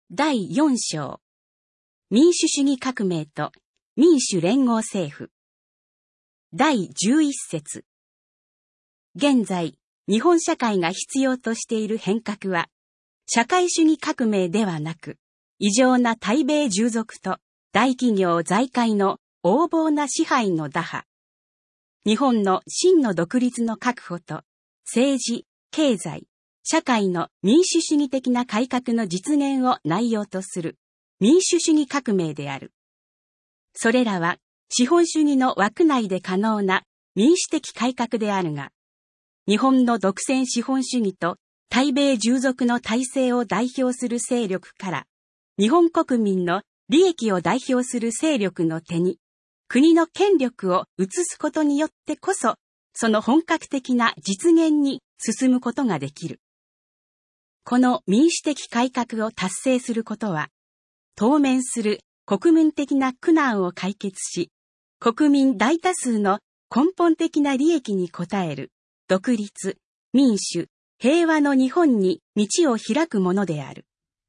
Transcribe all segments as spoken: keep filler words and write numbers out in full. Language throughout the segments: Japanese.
だいよん章、民主主義革命と民主連合政府。だいじゅういっ節。現在、日本社会が必要としている変革は、社会主義革命ではなく、異常な対米従属と大企業財界の横暴な支配の打破。日本の真の独立の確保と、政治、経済、社会の民主主義的な改革の実現を内容とする民主主義革命である。それらは資本主義の枠内で可能な民主的改革であるが、日本の独占資本主義と対米従属の体制を代表する勢力から、日本国民の利益を代表する勢力の手に、国の権力を移すことによってこそ、その本格的な実現に進むことができる。この民主的改革を達成することは、当面する国民的な苦難を解決し、国民大多数の根本的な利益に応える、独立、民主、平和の日本に道を開くものである。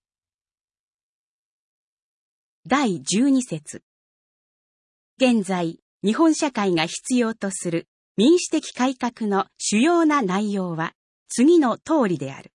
だいじゅうに節。現在、日本社会が必要とする民主的改革の主要な内容は次の通りである。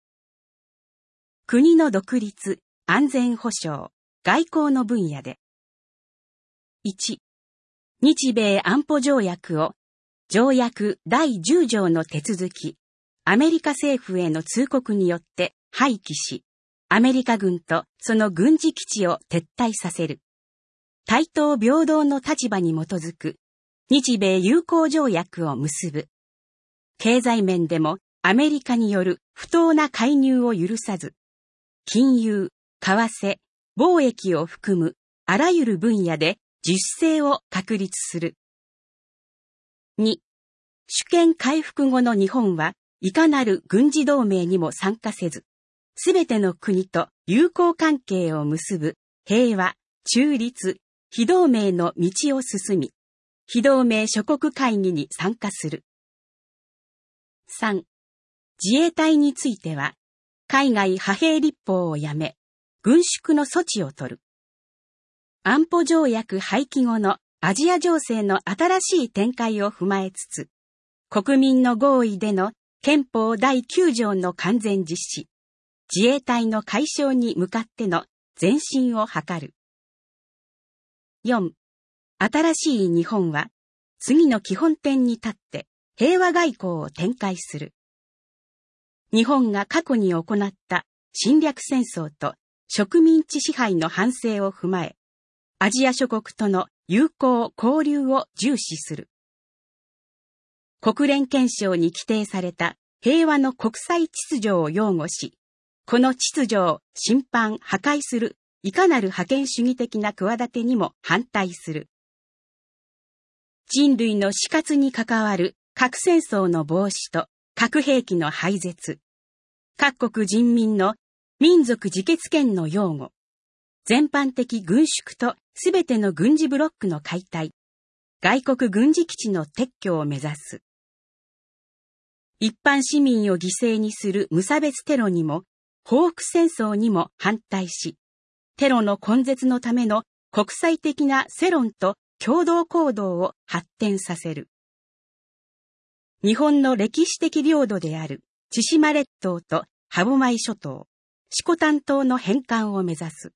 国の独立、安全保障、外交の分野で。いち. 日米安保条約を、条約だいじゅう条の手続き、アメリカ政府への通告によって廃棄し、アメリカ軍とその軍事基地を撤退させる。対等平等の立場に基づく、日米友好条約を結ぶ。経済面でもアメリカによる不当な介入を許さず、金融、為替、貿易を含むあらゆる分野で自主性を確立する。に. 主権回復後の日本はいかなる軍事同盟にも参加せず、すべての国と友好関係を結ぶ平和、中立、非同盟の道を進み、非同盟諸国会議に参加する。さん. 自衛隊については、海外派兵立法をやめ、軍縮の措置を取る。安保条約廃棄後のアジア情勢の新しい展開を踏まえつつ、国民の合意での憲法だいきゅう条の完全実施、自衛隊の解消に向かっての前進を図る。よん. 新しい日本は、次の基本点に立って平和外交を展開する。日本が過去に行った侵略戦争と植民地支配の反省を踏まえ、アジア諸国との友好交流を重視する。国連憲章に規定された平和の国際秩序を擁護し、この秩序を侵犯、破壊するいかなる覇権主義的な企てにも反対する。人類の死活に関わる核戦争の防止と核兵器の廃絶、各国人民の民族自決権の擁護、全般的軍縮とすべての軍事ブロックの解体、外国軍事基地の撤去を目指す。一般市民を犠牲にする無差別テロにも、報復戦争にも反対し、テロの根絶のための国際的な世論と共同行動を発展させる。日本の歴史的領土である千島列島と歯舞諸島、色丹島の返還を目指す。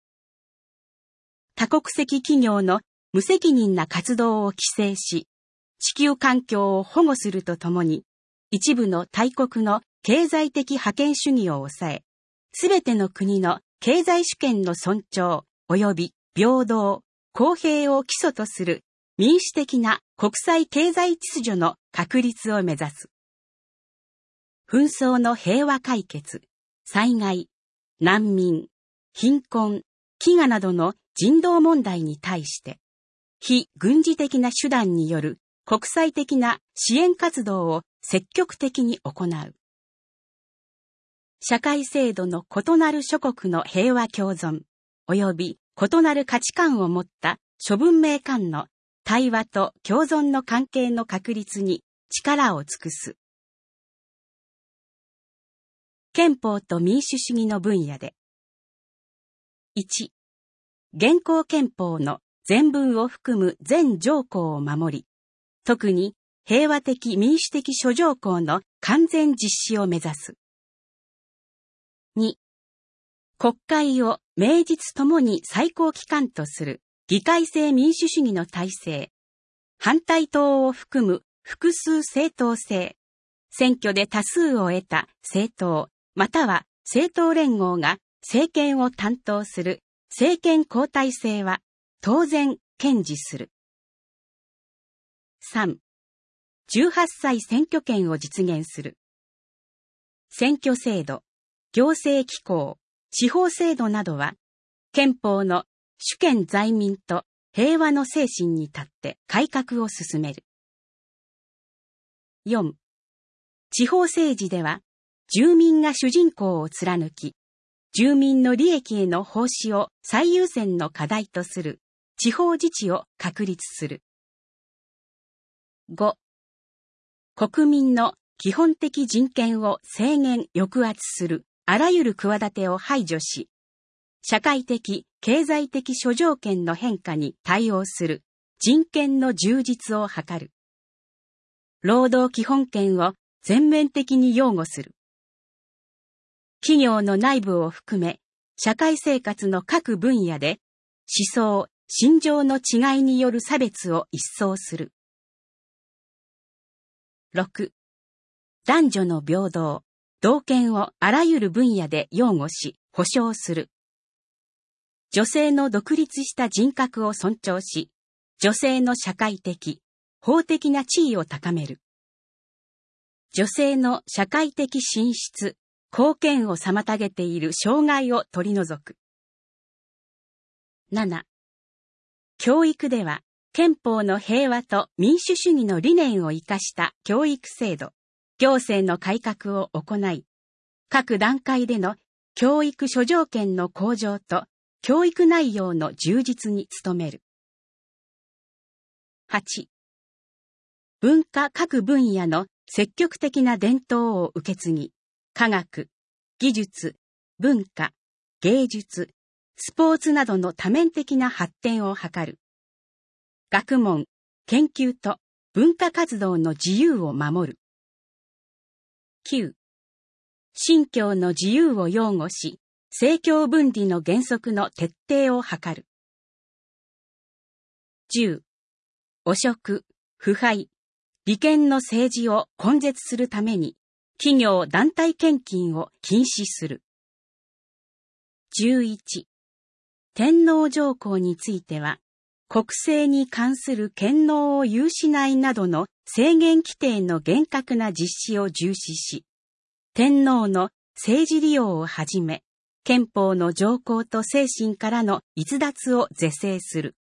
多国籍企業の無責任な活動を規制し、地球環境を保護するとともに、一部の大国の経済的覇権主義を抑え、すべての国の経済主権の尊重及び平等、公平を基礎とする民主的な国際経済秩序の確立を目指す。紛争の平和解決、災害、難民、貧困、飢餓などの人道問題に対して、非軍事的な手段による国際的な支援活動を積極的に行う。社会制度の異なる諸国の平和共存、及び異なる価値観を持った諸文明間の対話と共存の関係の確立に力を尽くす。憲法と民主主義の分野で、 いち、現行憲法の全文を含む全条項を守り、特に平和的民主的諸条項の完全実施を目指す。に、国会を名実ともに最高機関とする議会制民主主義の体制、反対党を含む複数政党制、選挙で多数を得た政党、または政党連合が政権を担当する政権交代制は当然堅持する。さん、じゅうはっさい選挙権を実現する。選挙制度、行政機構、司法制度などは、憲法の主権在民と平和の精神に立って改革を進める。よん、地方政治では、住民が主人公を貫き、住民の利益への奉仕を最優先の課題とする地方自治を確立する。ご、国民の基本的人権を制限抑圧するあらゆる企てを排除し、社会的、経済的諸条件の変化に対応する人権の充実を図る。労働基本権を全面的に擁護する。企業の内部を含め、社会生活の各分野で思想、信条の違いによる差別を一掃する。ろく、男女の平等、同権をあらゆる分野で擁護し、保障する。女性の独立した人格を尊重し、女性の社会的、法的な地位を高める。女性の社会的進出、貢献を妨げている障害を取り除く。なな、教育では、憲法の平和と民主主義の理念を生かした教育制度、行政の改革を行い、各段階での教育諸条件の向上と教育内容の充実に努める。はち、文化各分野の積極的な伝統を受け継ぎ、科学、技術、文化、芸術、スポーツなどの多面的な発展を図る。学問、研究と文化活動の自由を守る。きゅう、信教の自由を擁護し、政教分離の原則の徹底を図る。じゅう、汚職、腐敗、利権の政治を根絶するために、企業団体献金を禁止する。じゅういち、天皇上皇については、国政に関する権能を有しないなどの制限規定の厳格な実施を重視し、天皇の政治利用をはじめ、憲法の条項と精神からの逸脱を是正する。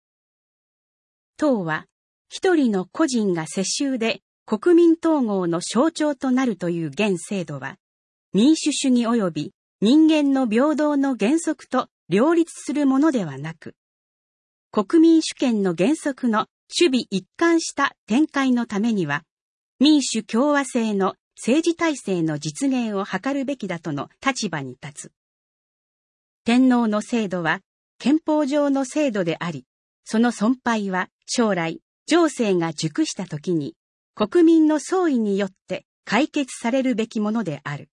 党は、一人の個人が世襲で国民統合の象徴となるという現制度は、民主主義及び人間の平等の原則と両立するものではなく、国民主権の原則の守備一貫した展開のためには、民主共和制の政治体制の実現を図るべきだとの立場に立つ。天皇の制度は憲法上の制度であり、その存廃は将来、情勢が熟したときに、国民の総意によって解決されるべきものである。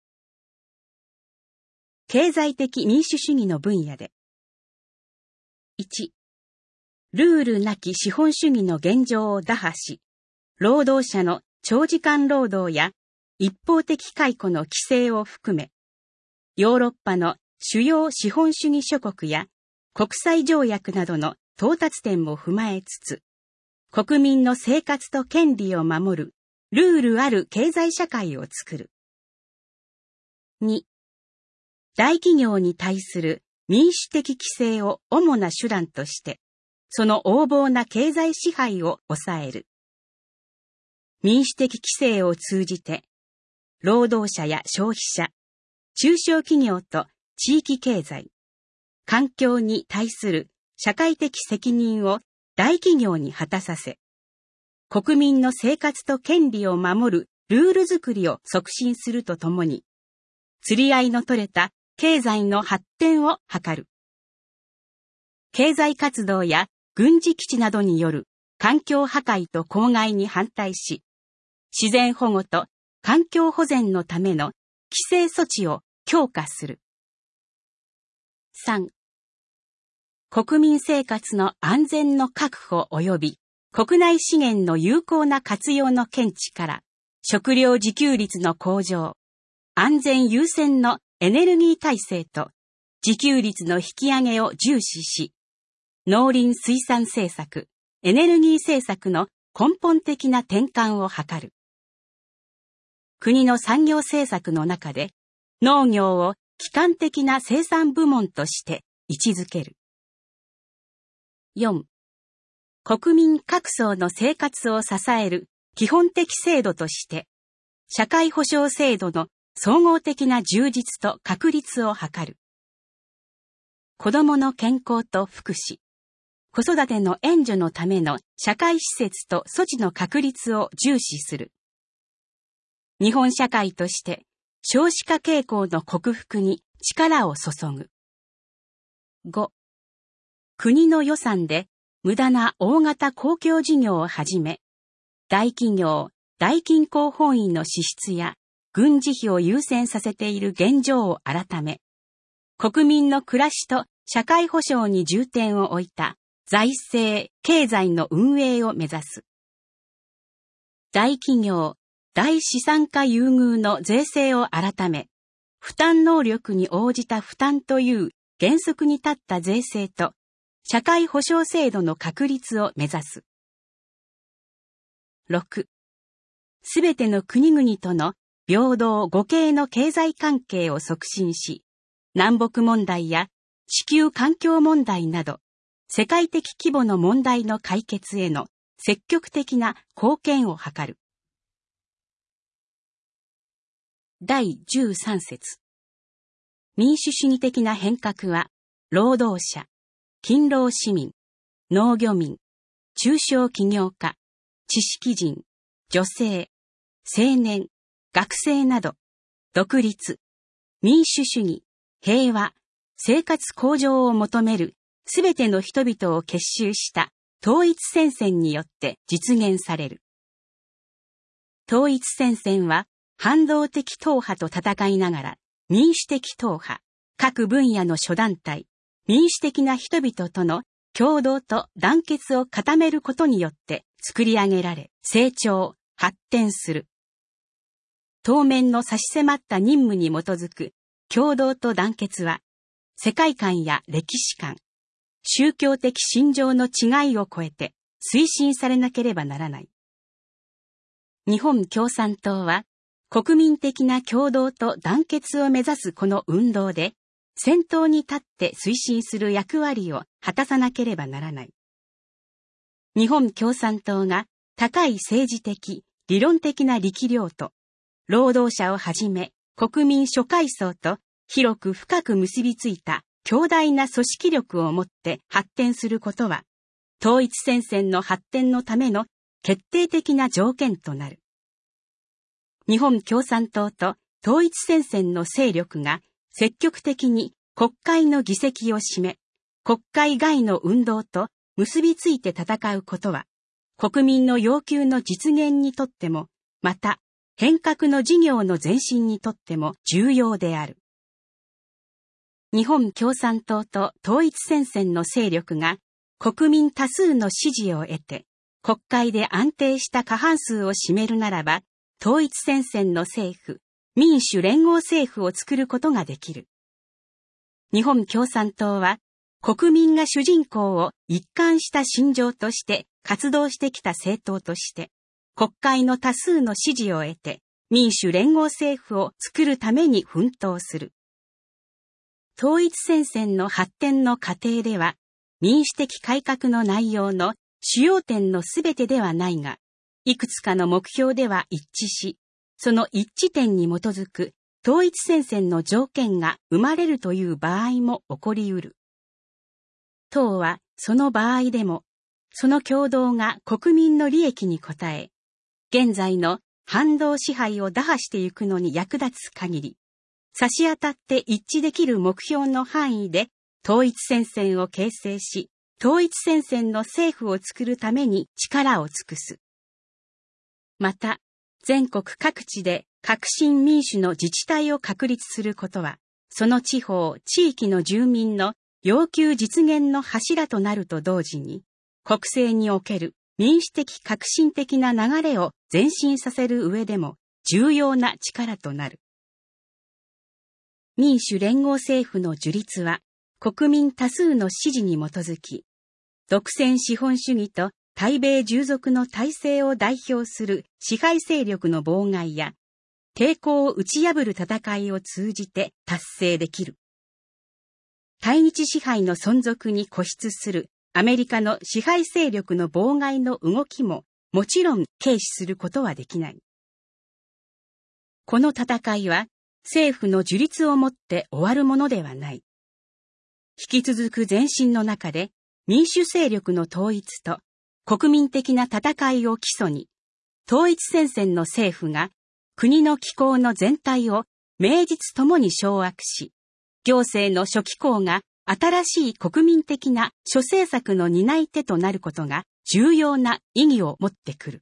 経済的民主主義の分野で。いち、ルールなき資本主義の現状を打破し、労働者の長時間労働や一方的解雇の規制を含め、ヨーロッパの主要資本主義諸国や国際条約などの到達点も踏まえつつ、国民の生活と権利を守るルールある経済社会を作る。に、大企業に対する民主的規制を主な手段として、その横暴な経済支配を抑える。民主的規制を通じて、労働者や消費者、中小企業と地域経済、環境に対する社会的責任を大企業に果たさせ、国民の生活と権利を守るルール作りを促進するとともに、釣り合いの取れた経済の発展を図る。経済活動や軍事基地などによる環境破壊と公害に反対し、自然保護と環境保全のための規制措置を強化する。さん、国民生活の安全の確保及び国内資源の有効な活用の見地から食料自給率の向上、安全優先のエネルギー体制と自給率の引き上げを重視し、農林水産政策、エネルギー政策の根本的な転換を図る。国の産業政策の中で農業を基幹的な生産部門として位置づける。よん、国民各層の生活を支える基本的制度として、社会保障制度の総合的な充実と確立を図る。子どもの健康と福祉、子育ての援助のための社会施設と措置の確立を重視する。日本社会として少子化傾向の克服に力を注ぐ。ご、国の予算で無駄な大型公共事業をはじめ、大企業、大金鉱本位の支出や軍事費を優先させている現状を改め、国民の暮らしと社会保障に重点を置いた財政、経済の運営を目指す。大企業、大資産家優遇の税制を改め、負担能力に応じた負担という原則に立った税制と、社会保障制度の確立を目指す。ろく、すべての国々との平等互恵の経済関係を促進し、南北問題や地球環境問題など、世界的規模の問題の解決への積極的な貢献を図る。だいじゅうさん節。民主主義的な変革は、労働者、勤労市民、農漁民、中小企業家、知識人、女性、青年、学生など、独立、民主主義、平和、生活向上を求めるすべての人々を結集した統一戦線によって実現される。統一戦線は反動的党派と戦いながら民主的党派、各分野の諸団体、民主的な人々との共同と団結を固めることによって作り上げられ成長、発展する。当面の差し迫った任務に基づく共同と団結は世界観や歴史観、宗教的信条の違いを超えて推進されなければならない。日本共産党は国民的な共同と団結を目指すこの運動で先頭に立って推進する役割を果たさなければならない。日本共産党が高い政治的、理論的な力量と労働者をはじめ国民諸階層と広く深く結びついた強大な組織力をもって発展することは、統一戦線の発展のための決定的な条件となる。日本共産党と統一戦線の勢力が積極的に国会の議席を占め、国会外の運動と結びついて戦うことは、国民の要求の実現にとっても、また変革の事業の前進にとっても重要である。日本共産党と統一戦線の勢力が国民多数の支持を得て、国会で安定した過半数を占めるならば、統一戦線の政府、民主連合政府を作ることができる。日本共産党は、国民が主人公を一貫した信条として活動してきた政党として、国会の多数の支持を得て、民主連合政府を作るために奮闘する。統一戦線の発展の過程では、民主的改革の内容の主要点のすべてではないが、いくつかの目標では一致し、その一致点に基づく統一戦線の条件が生まれるという場合も起こりうる。党はその場合でも、その共同が国民の利益に応え、現在の反動支配を打破してゆくのに役立つ限り、 差し当たって一致できる目標の範囲で統一戦線を形成し、統一戦線の政府を作るために力を尽くす。また、全国各地で革新民主の自治体を確立することは、その地方、地域の住民の要求実現の柱となると同時に、国政における民主的革新的な流れを前進させる上でも重要な力となる。民主連合政府の樹立は国民多数の支持に基づき、独占資本主義と対米従属の体制を代表する支配勢力の妨害や、抵抗を打ち破る戦いを通じて達成できる。対日支配の存続に固執するアメリカの支配勢力の妨害の動きももちろん軽視することはできない。この戦いは政府の樹立をもって終わるものではない。引き続く前進の中で民主勢力の統一と国民的な戦いを基礎に、統一戦線の政府が国の機構の全体を名実ともに掌握し、行政の諸機構が新しい国民的な諸政策の担い手となることが重要な意義を持ってくる。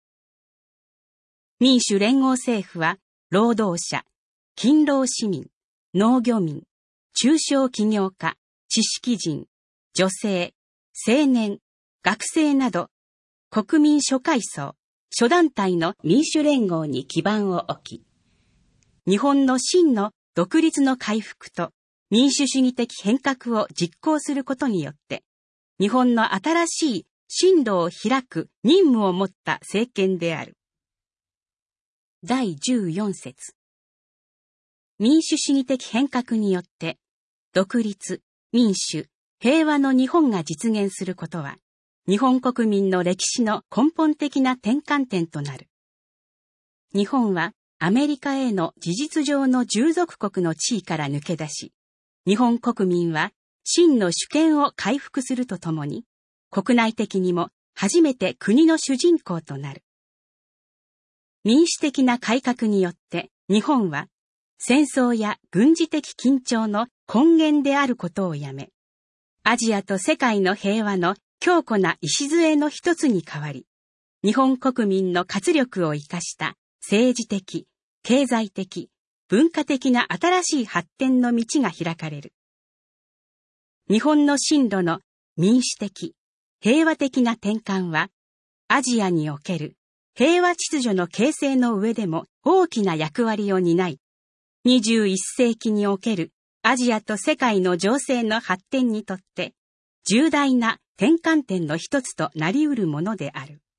民主連合政府は、労働者、勤労市民、農漁民、中小企業家、知識人、女性、青年、学生など、国民諸階層、諸団体の民主連合に基盤を置き、日本の真の独立の回復と民主主義的変革を実行することによって、日本の新しい進路を開く任務を持った政権である。だいじゅうよん節。民主主義的変革によって、独立、民主、平和の日本が実現することは、日本国民の歴史の根本的な転換点となる。日本はアメリカへの事実上の従属国の地位から抜け出し、日本国民は真の主権を回復するとともに、国内的にも初めて国の主人公となる。民主的な改革によって日本は戦争や軍事的緊張の根源であることをやめ、アジアと世界の平和の強固な礎の一つに変わり、日本国民の活力を生かした政治的、経済的、文化的な新しい発展の道が開かれる。日本の進路の民主的、平和的な転換は、アジアにおける平和秩序の形成の上でも大きな役割を担い、にじゅういっ世紀におけるアジアと世界の情勢の発展にとって、重大な転換点の一つとなり得るものである。